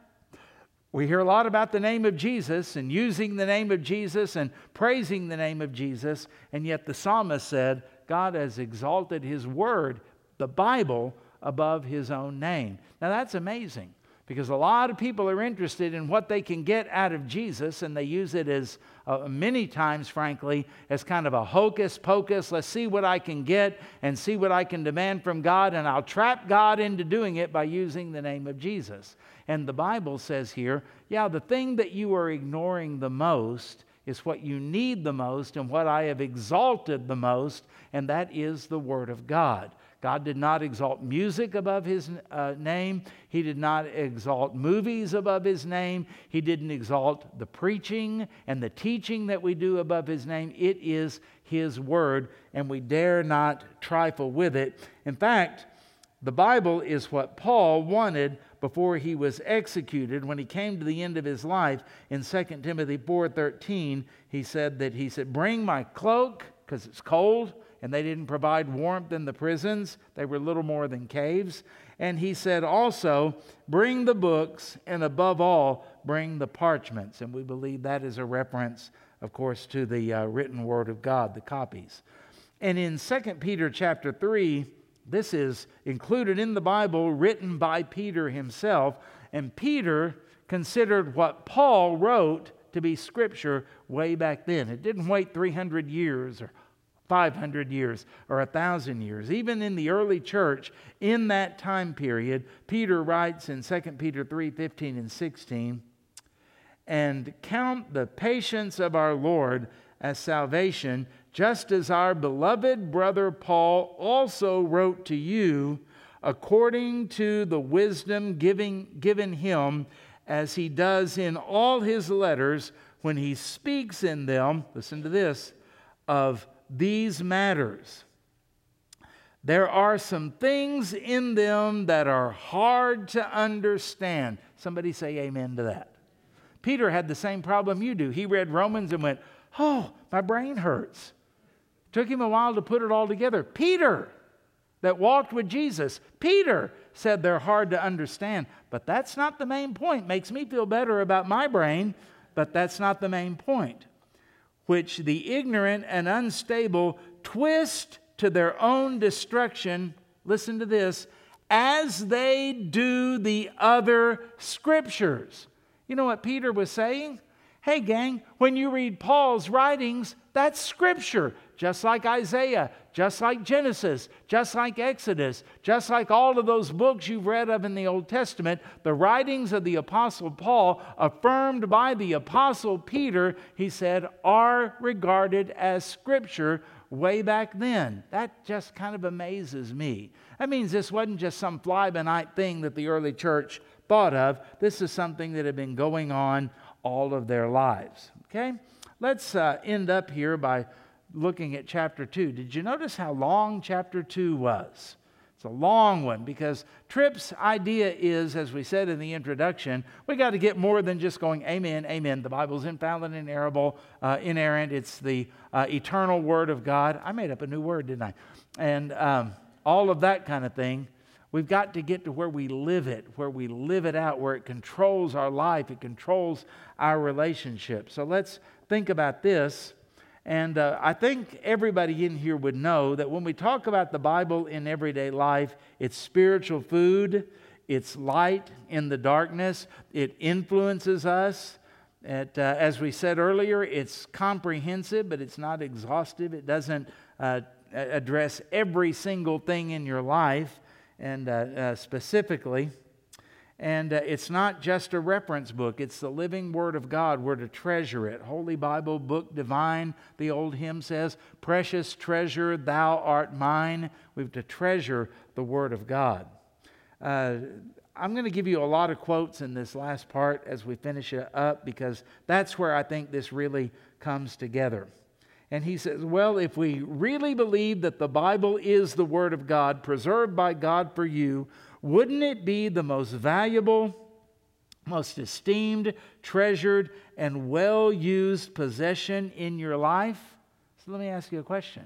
S1: We hear a lot about the name of Jesus and using the name of Jesus and praising the name of Jesus, and yet the psalmist said God has exalted His Word, the Bible, above His own name. Now that's amazing, because a lot of people are interested in what they can get out of Jesus, and they use it as, many times, frankly, as kind of a hocus pocus. Let's see what I can get and see what I can demand from God, and I'll trap God into doing it by using the name of Jesus. And the Bible says here, yeah, the thing that you are ignoring the most is what you need the most and what I have exalted the most, and that is the Word of God. God did not exalt music above His name. He did not exalt movies above His name. He didn't exalt the preaching and the teaching that we do above His name. It is His Word, and we dare not trifle with it. In fact, the Bible is what Paul wanted before he was executed. When he came to the end of his life, in 2 Timothy 4:13, he said, bring my cloak, because it's cold, and they didn't provide warmth in the prisons. They were little more than caves. And he said also, bring the books, and above all, bring the parchments. And we believe that is a reference, of course, to the written Word of God, the copies. And in 2 Peter chapter 3, this is included in the Bible, written by Peter himself. And Peter considered what Paul wrote to be Scripture way back then. It didn't wait 300 years or 500 years or 1,000 years. Even in the early church, in that time period, Peter writes in 2 Peter 3:15 and 16, and count the patience of our Lord as salvation, just as our beloved brother Paul also wrote to you, according to the wisdom given him, as he does in all his letters, when he speaks in them, listen to this, of these matters. There are some things in them that are hard to understand. Somebody say amen to that. Peter had the same problem you do. He read Romans and went, oh, my brain hurts. Took him a while to put it all together. Peter, that walked with Jesus, Peter said they're hard to understand. But that's not the main point. Makes me feel better about my brain, but that's not the main point. Which the ignorant and unstable twist to their own destruction, listen to this, as they do the other Scriptures. You know what Peter was saying? Hey gang, when you read Paul's writings, that's Scripture. Just like Isaiah, just like Genesis, just like Exodus, just like all of those books you've read of in the Old Testament, the writings of the Apostle Paul, affirmed by the Apostle Peter, he said, are regarded as Scripture way back then. That just kind of amazes me. That means this wasn't just some fly-by-night thing that the early church thought of. This is something that had been going on all of their lives. Okay? Let's end up here by looking at chapter 2. Did you notice how long chapter 2 was? It's a long one, because Tripp's idea is, as we said in the introduction, we got to get more than just going amen, amen. The Bible's infallible, inerrant. It's the eternal Word of God. I made up a new word, didn't I? And all of that kind of thing. We've got to get to where we live it out, where it controls our life, it controls our relationship. So let's think about this. And I think everybody in here would know that when we talk about the Bible in everyday life, it's spiritual food, it's light in the darkness, it influences us. As we said earlier, it's comprehensive, but it's not exhaustive. It doesn't address every single thing in your life, and specifically. And it's not just a reference book. It's the living Word of God. We're to treasure it. Holy Bible, book divine, the old hymn says, precious treasure, thou art mine. We've to treasure the Word of God. I'm going to give you a lot of quotes in this last part as we finish it up, because that's where I think this really comes together. And he says, well, if we really believe that the Bible is the Word of God, preserved by God for you, wouldn't it be the most valuable, most esteemed, treasured, and well-used possession in your life? So let me ask you a question.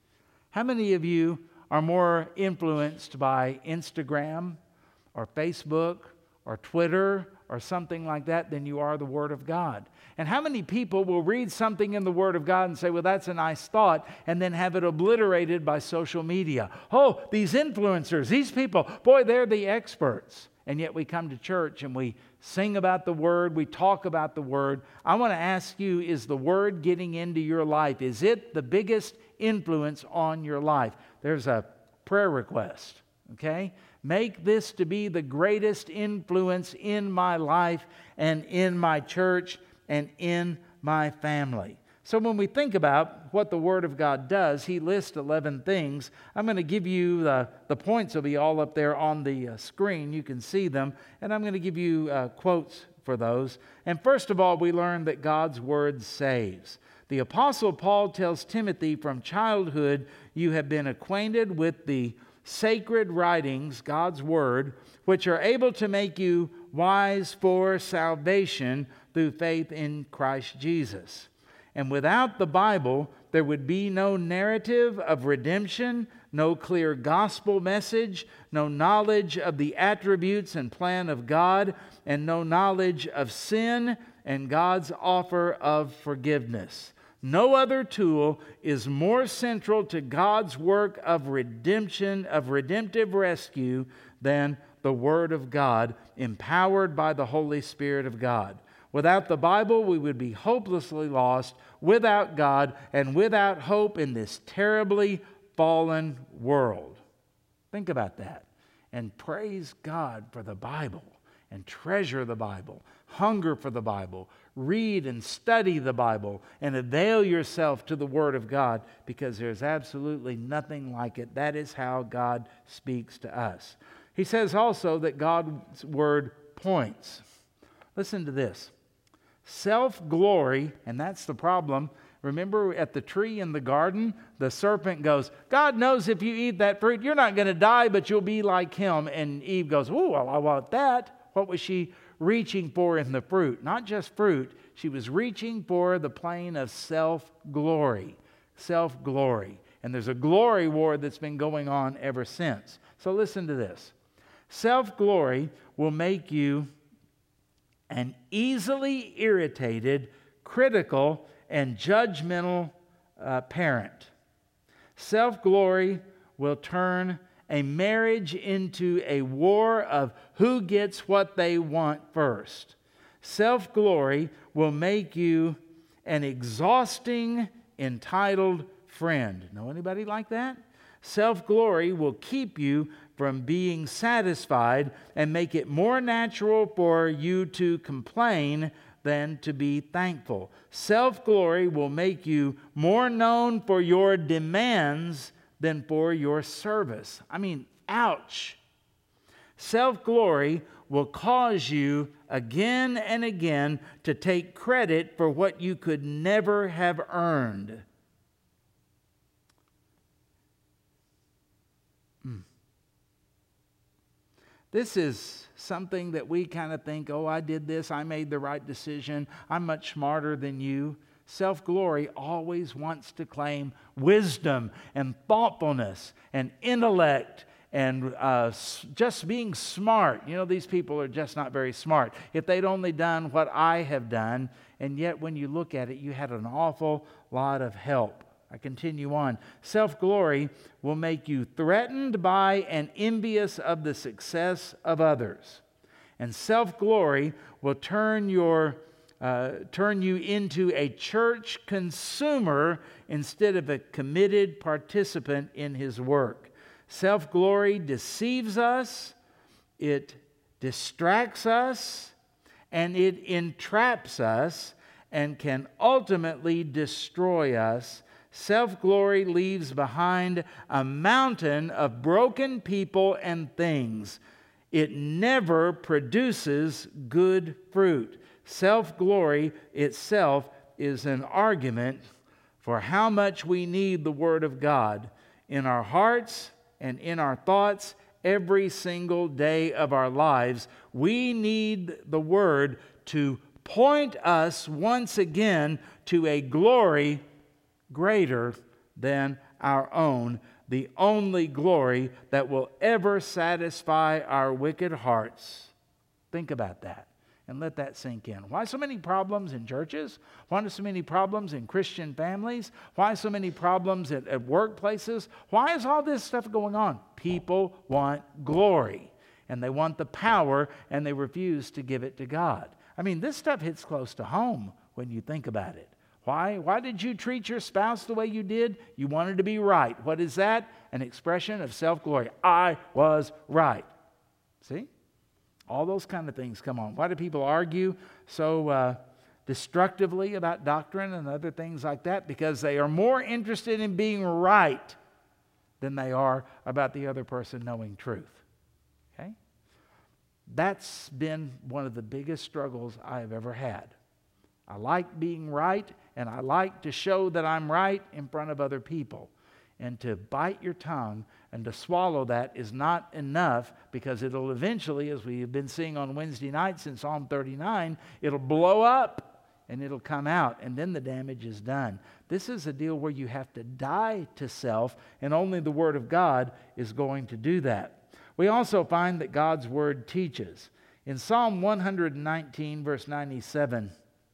S1: How many of you are more influenced by Instagram or Facebook or Twitter or something like that than you are the Word of God? And how many people will read something in the Word of God and say, well, that's a nice thought, and then have it obliterated by social media? Oh, these influencers, these people, boy, they're the experts. And yet we come to church and we sing about the Word, we talk about the Word. I want to ask you, is the Word getting into your life? Is it the biggest influence on your life? There's a prayer request, okay? Make this to be the greatest influence in my life and in my church and in my family. So when we think about what the Word of God does, He lists 11 things. I'm going to give you the points will be all up there on the screen. You can see them. And I'm going to give you quotes for those. And first of all, we learn that God's Word saves. The Apostle Paul tells Timothy, from childhood you have been acquainted with the sacred writings, God's Word, which are able to make you wise for salvation through faith in Christ Jesus. And without the Bible, there would be no narrative of redemption, no clear gospel message, no knowledge of the attributes and plan of God, and no knowledge of sin and God's offer of forgiveness. No other tool is more central to God's work of redemption, of redemptive rescue, than the Word of God, empowered by the Holy Spirit of God. Without the Bible, we would be hopelessly lost, without God, and without hope in this terribly fallen world. Think about that. And praise God for the Bible, and treasure the Bible, hunger for the Bible, read and study the Bible, and avail yourself to the Word of God, because there's absolutely nothing like it. That is how God speaks to us. He says also that God's Word points. Listen to this. Self-glory, and that's the problem. Remember at the tree in the garden, the serpent goes, God knows if you eat that fruit, you're not going to die, but you'll be like him. And Eve goes, oh, well, I want that. What was she reaching for in the fruit? Not just fruit. She was reaching for the plane of self-glory. Self-glory. And there's a glory war that's been going on ever since. So listen to this. Self-glory will make you an easily irritated, critical, and judgmental parent. Self-glory will turn a marriage into a war of who gets what they want first. Self-glory will make you an exhausting, entitled friend. Know anybody like that? Self-glory will keep you from being satisfied and make it more natural for you to complain than to be thankful. Self-glory will make you more known for your demands than for your service. I mean, ouch. Self-glory will cause you again and again to take credit for what you could never have earned. This is something that we kind of think, oh, I did this, I made the right decision, I'm much smarter than you. Self-glory always wants to claim wisdom and thoughtfulness and intellect and just being smart. You know, these people are just not very smart. If they'd only done what I have done, and yet when you look at it, you had an awful lot of help. I continue on. Self-glory will make you threatened by and envious of the success of others. And self-glory will turn you into a church consumer instead of a committed participant in His work. Self-glory deceives us, it distracts us, and it entraps us, and can ultimately destroy us. Self-glory leaves behind a mountain of broken people and things. It never produces good fruit. Self-glory itself is an argument for how much we need the Word of God in our hearts and in our thoughts every single day of our lives. We need the Word to point us once again to a glory greater than our own, the only glory that will ever satisfy our wicked hearts. Think about that and let that sink in. Why so many problems in churches? Why so many problems in Christian families? Why so many problems at workplaces? Why is all this stuff going on? People want glory, and they want the power, and they refuse to give it to God. I mean, this stuff hits close to home when you think about it. Why did you treat your spouse the way you did? You wanted to be right. What is that? An expression of self-glory. I was right. See? All those kind of things come on. Why do people argue so destructively about doctrine and other things like that? Because they are more interested in being right than they are about the other person knowing truth. Okay? That's been one of the biggest struggles I have ever had. I like being right, and I like to show that I'm right in front of other people. And to bite your tongue and to swallow that is not enough, because it'll eventually, as we have been seeing on Wednesday nights in Psalm 39, it'll blow up and it'll come out, and then the damage is done. This is a deal where you have to die to self, and only the Word of God is going to do that. We also find that God's Word teaches. In Psalm 119, verse 97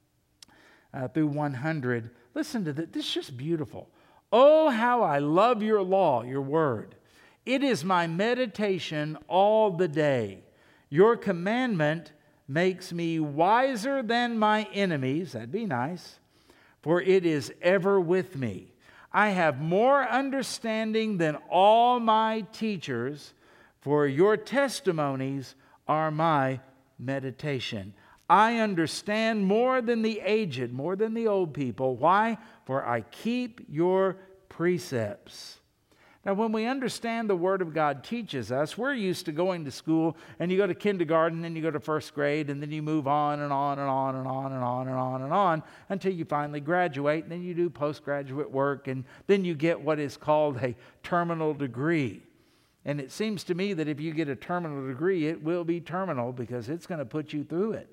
S1: through 100, listen to this. This is just beautiful. Oh, how I love your law, your word. It is my meditation all the day. Your commandment makes me wiser than my enemies. That'd be nice. For it is ever with me. I have more understanding than all my teachers, for your testimonies are my meditation. I understand more than the aged, more than the old people. Why? For I keep your precepts. Now, when we understand the Word of God teaches us, we're used to going to school, and you go to kindergarten, then you go to first grade, and then you move on and on and on and on and on and on and on until you finally graduate, and then you do postgraduate work, and then you get what is called a terminal degree. And it seems to me that if you get a terminal degree, it will be terminal, because it's going to put you through it.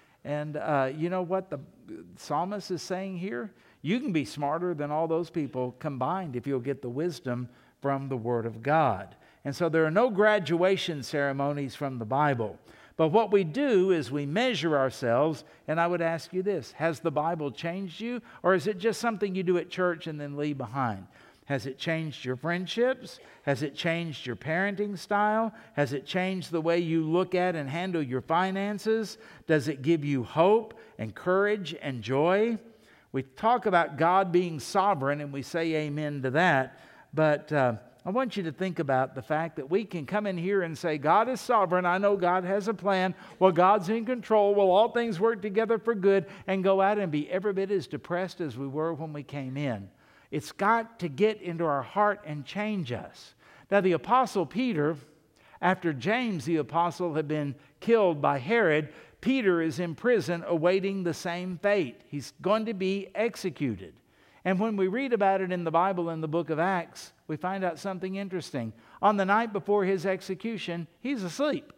S1: And you know what the psalmist is saying here? You can be smarter than all those people combined if you'll get the wisdom from the Word of God. And so there are no graduation ceremonies from the Bible. But what we do is we measure ourselves, and I would ask you this: has the Bible changed you, or is it just something you do at church and then leave behind? Has it changed your friendships? Has it changed your parenting style? Has it changed the way you look at and handle your finances? Does it give you hope and courage and joy? We talk about God being sovereign, and we say amen to that. But I want you to think about the fact that we can come in here and say, God is sovereign. I know God has a plan. Well, God's in control. Well, all things work together for good, and go out and be every bit as depressed as we were when we came in. It's got to get into our heart and change us. Now, the Apostle Peter, after James the Apostle had been killed by Herod, Peter is in prison awaiting the same fate. He's going to be executed. And when we read about it in the Bible in the book of Acts, we find out something interesting. On the night before his execution, he's asleep.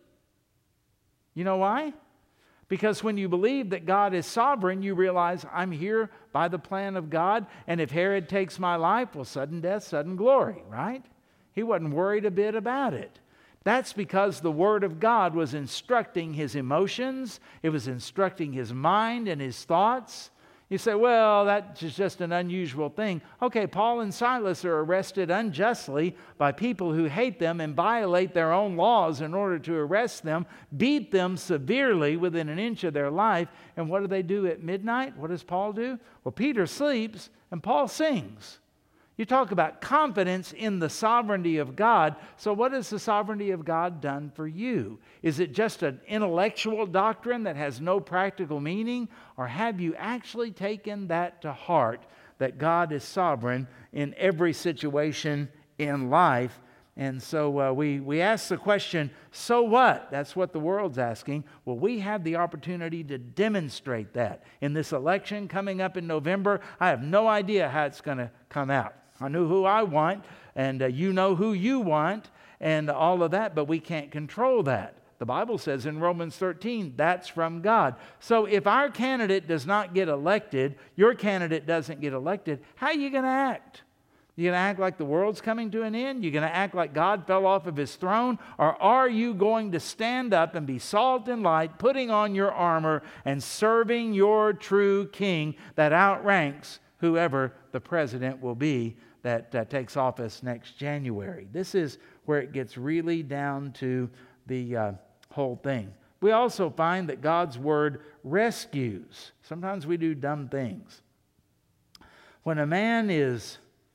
S1: You know why? Because when you believe that God is sovereign, you realize I'm here by the plan of God, and if Herod takes my life, well, sudden death, sudden glory, right? He wasn't worried a bit about it. That's because the Word of God was instructing his emotions, it was instructing his mind and his thoughts. You say, well, that's just an unusual thing. Okay, Paul and Silas are arrested unjustly by people who hate them and violate their own laws in order to arrest them, beat them severely within an inch of their life. And what do they do at midnight? What does Paul do? Well, Peter sleeps and Paul sings. You talk about confidence in the sovereignty of God. So what has the sovereignty of God done for you? Is it just an intellectual doctrine that has no practical meaning? Or have you actually taken that to heart, that God is sovereign in every situation in life, And so we ask the question, so what? That's what the world's asking. Well, we have the opportunity to demonstrate that. In this election coming up in November, I have no idea how it's going to come out. I know who I want, and you know who you want, and all of that, but we can't control that. The Bible says in Romans 13, that's from God. So if our candidate does not get elected, your candidate doesn't get elected, how are you going to act? You going to act like the world's coming to an end? You going to act like God fell off of his throne? Or are you going to stand up and be salt and light, putting on your armor and serving your true king that outranks whoever the president will be that takes office next January? This is where it gets really down to the whole thing. We also find that God's word rescues. Sometimes we do dumb things. When a man is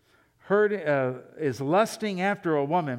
S1: lusting after a woman,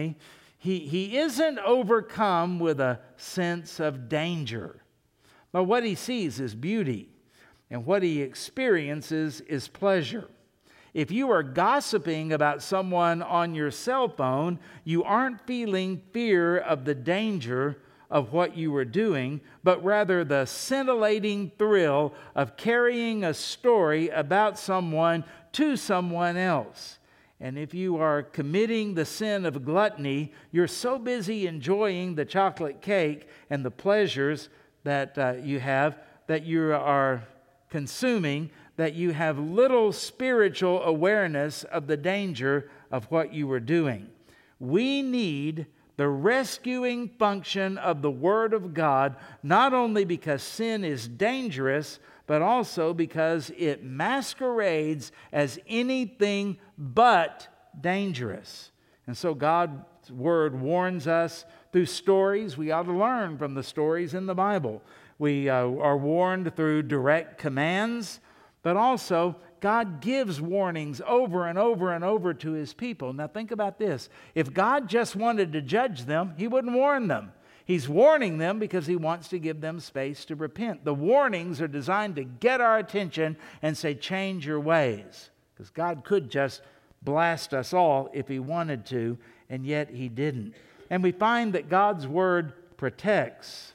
S1: he isn't overcome with a sense of danger. But what he sees is beauty, and what he experiences is pleasure. If you are gossiping about someone on your cell phone, you aren't feeling fear of the danger of what you were doing, but rather the scintillating thrill of carrying a story about someone to someone else. And if you are committing the sin of gluttony, you're so busy enjoying the chocolate cake and the pleasures that you have, that you are consuming, that you have little spiritual awareness of the danger of what you were doing. We need the rescuing function of the Word of God, not only because sin is dangerous, but also because it masquerades as anything but dangerous. And so God's Word warns us through stories. We ought to learn from the stories in the Bible. We are warned through direct commands, but also God gives warnings over and over and over to His people. Now think about this. If God just wanted to judge them, He wouldn't warn them. He's warning them because He wants to give them space to repent. The warnings are designed to get our attention and say, change your ways. Because God could just blast us all if He wanted to, and yet He didn't. And we find that God's Word protects.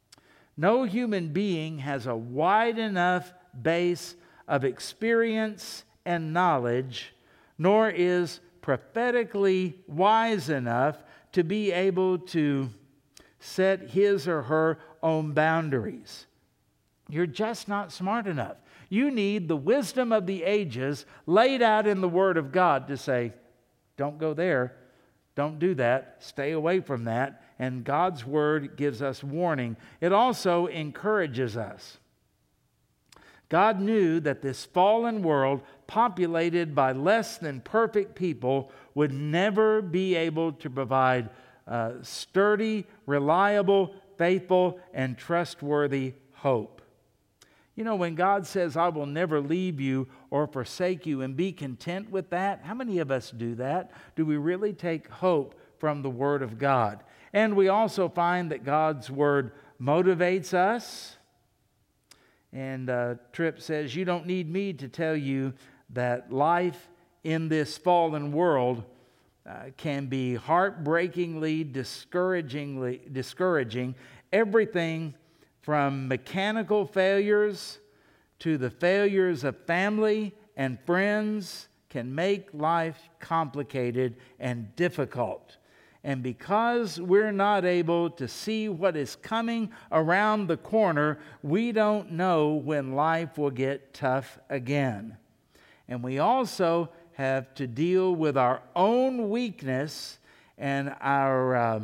S1: No human being has a wide enough base of experience and knowledge, nor is prophetically wise enough to be able to set his or her own boundaries. You're just not smart enough. You need the wisdom of the ages laid out in the Word of God to say, don't go there, don't do that, stay away from that. And God's Word gives us warning. It also encourages us. God knew that this fallen world, populated by less than perfect people, would never be able to provide sturdy, reliable, faithful, and trustworthy hope. You know, when God says, I will never leave you or forsake you, and be content with that, how many of us do that? Do we really take hope from the Word of God? And we also find that God's Word motivates us. And Tripp says, you don't need me to tell you that life in this fallen world can be heartbreakingly, discouraging. Everything from mechanical failures to the failures of family and friends can make life complicated and difficult. And because we're not able to see what is coming around the corner, we don't know when life will get tough again. And we also have to deal with our own weakness and our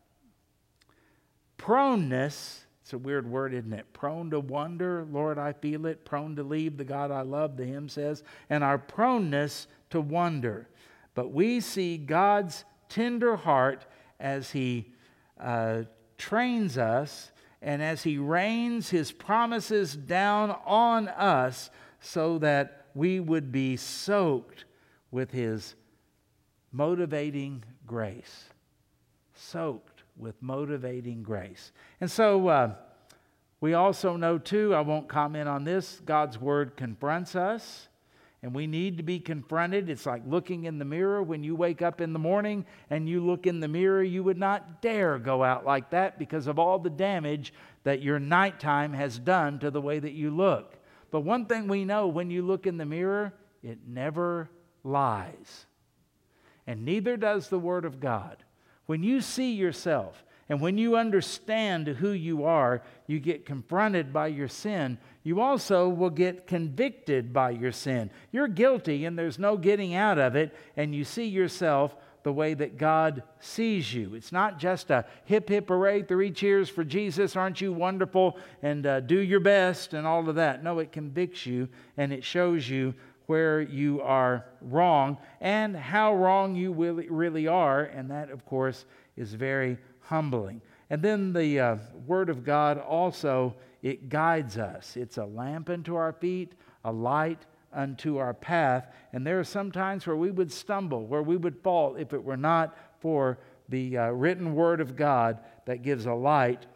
S1: proneness. It's a weird word, isn't it? Prone to wonder, Lord, I feel it. Prone to leave the God I love, the hymn says. And our proneness to wonder. But we see God's tender heart as He trains us and as He rains His promises down on us so that we would be soaked with His motivating grace. Soaked with motivating grace. And so we also know too, I won't comment on this, God's Word confronts us. and we need to be confronted. It's like looking in the mirror. When you wake up in the morning and you look in the mirror, you would not dare go out like that because of all the damage that your nighttime has done to the way that you look. But one thing we know, when you look in the mirror, it never lies. And neither does the Word of God. When you see yourself and when you understand who you are, you get confronted by your sin. You also will get convicted by your sin. You're guilty and there's no getting out of it, and you see yourself the way that God sees you. It's not just a hip, hip, hooray, 3 cheers for Jesus, aren't you wonderful, and do your best and all of that. No, it convicts you and it shows you where you are wrong and how wrong you really are, and that, of course, is very humbling. And then the Word of God also, it guides us. It's a lamp unto our feet, a light unto our path. And there are some times where we would stumble, where we would fall if it were not for the written Word of God that gives a light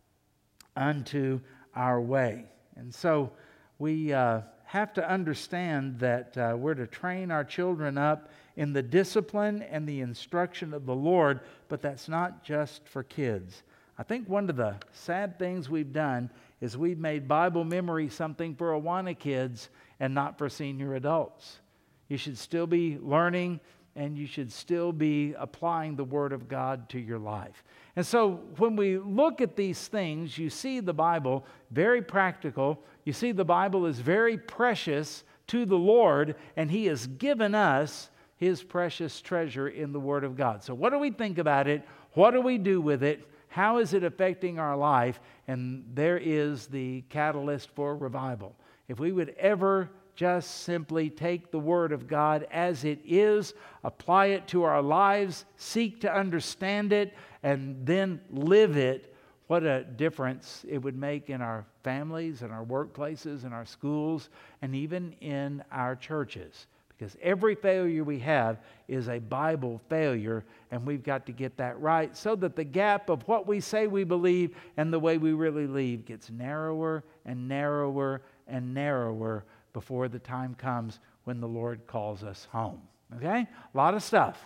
S1: unto our way. And so we have to understand that we're to train our children up in the discipline and the instruction of the Lord, but that's not just for kids. I think one of the sad things we've done is we've made Bible memory something for Awana kids and not for senior adults. You should still be learning, and you should still be applying the Word of God to your life. And so when we look at these things, you see the Bible very practical. You see the Bible is very precious to the Lord, and He has given us His precious treasure in the Word of God. So what do we think about it? What do we do with it? How is it affecting our life? And there is the catalyst for revival. If we would ever just simply take the Word of God as it is, apply it to our lives, seek to understand it, and then live it, what a difference it would make in our families, in our workplaces, in our schools, and even in our churches. Because every failure we have is a Bible failure, and we've got to get that right so that the gap of what we say we believe and the way we really live gets narrower and narrower and narrower before the time comes when the Lord calls us home. Okay? A lot of stuff.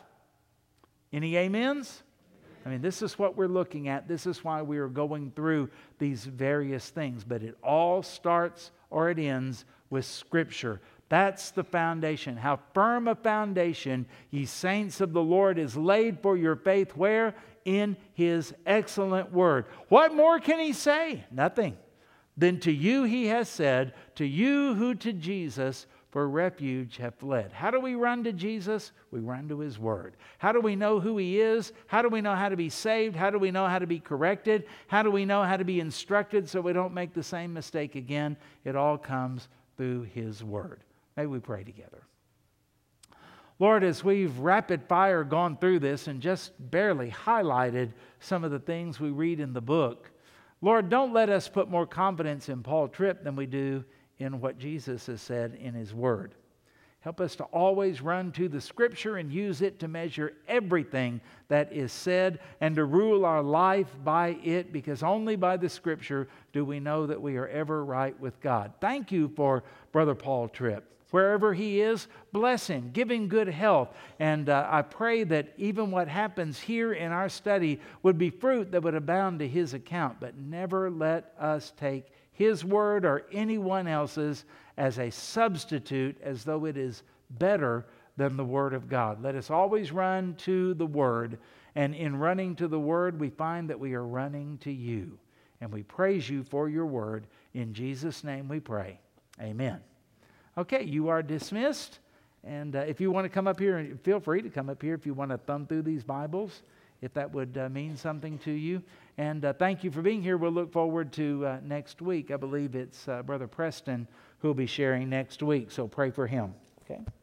S1: Any amens? I mean, this is what we're looking at. This is why we are going through these various things. But it all starts or it ends with Scripture. That's the foundation. How firm a foundation, ye saints of the Lord, is laid for your faith. Where? In His excellent Word. What more can He say? Nothing. Then to you He has said, to you who to Jesus for refuge have fled. How do we run to Jesus? We run to His Word. How do we know who He is? How do we know how to be saved? How do we know how to be corrected? How do we know how to be instructed so we don't make the same mistake again? It all comes through His Word. May we pray together. Lord, as we've rapid fire gone through this and just barely highlighted some of the things we read in the book, Lord, don't let us put more confidence in Paul Tripp than we do in what Jesus has said in His Word. Help us to always run to the Scripture and use it to measure everything that is said and to rule our life by it, because only by the Scripture do we know that we are ever right with God. Thank you for Brother Paul Tripp. Wherever he is, bless him, give him good health. And I pray that even what happens here in our study would be fruit that would abound to his account. But never let us take his word or anyone else's as a substitute, as though it is better than the Word of God. Let us always run to the Word. And in running to the Word, we find that we are running to you. And we praise you for your Word. In Jesus' name we pray. Amen. Okay, you are dismissed. And if you want to come up here, feel free to come up here if you want to thumb through these Bibles, if that would mean something to you. And thank you for being here. We'll look forward to next week. I believe it's Brother Preston who will be sharing next week, so pray for him. Okay.